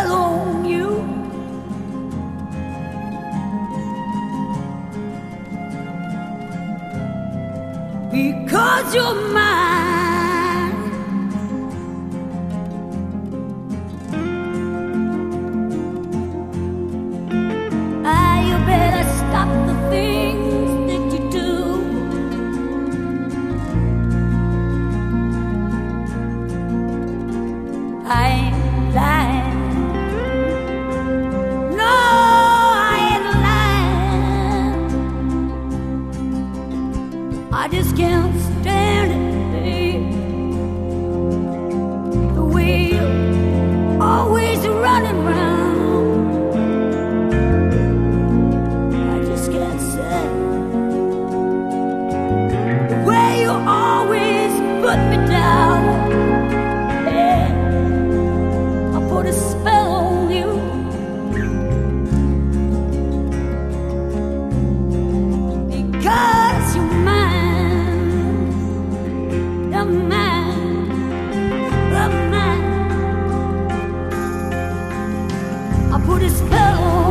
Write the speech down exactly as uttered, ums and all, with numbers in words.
spell on you. Because you're mine. Ah, you better stop the things that you do. I ain't lying. No, I ain't lying. I just can't stand it, babe. The way you're always running round. I just can't stand it. The way you always put me down. Yeah, I put a spell on you. Because you're mine. You're mine. You're mine. I put a spell on